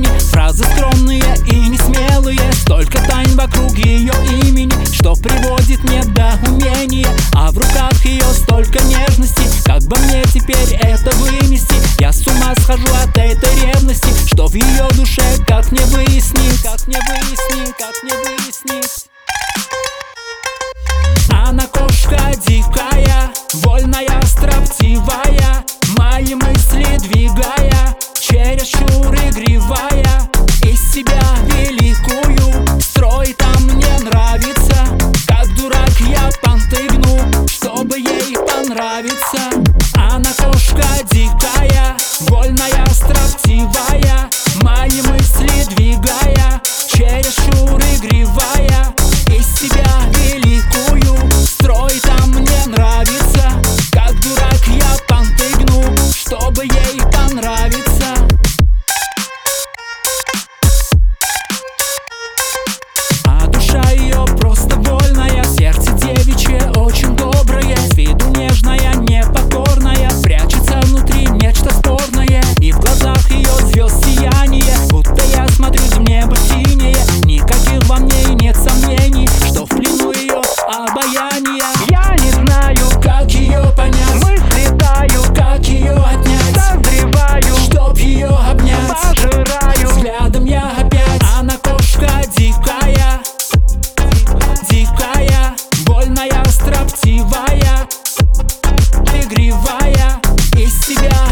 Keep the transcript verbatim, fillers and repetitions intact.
имени. Фразы скромные и несмелые, столько тайн вокруг ее имени, что приводит мне до умения. А в руках ее столько нежности, как бы мне теперь это вынести? Я с ума схожу от этой ревности, что в ее душе, как мне выяснить, как мне выяснить, как мне выяснить. Она кошка дикая, вольная, строптивая, мои мысли двигая, чересчур игривая, из себя великую строит, а мне нравится. Как дурак я понты гну, чтобы ей понравиться. Она кошка дикая, вольная, строптивая, мои мысли двигая, чересчур игривая, из себя великую строит, а мне нравится. Как дурак я понты гну, чтобы ей понравиться. А душа ее просто вольная, сердце девичье очень доброе, с виду нежная, непокорная, прячется внутри нечто спорное, и в глазах ее звезд сияние, будто я смотрю в небо синее. Никаких во мне и нет сомнений, что в плену ее обаяние. Я не знаю, как ее понять, мысли тают, как ее отнять, созреваю, чтоб ее обнять, пожираю. взглядом я опять. Она кошка дикая, дикая, вольная, строптивая, игривая, из себя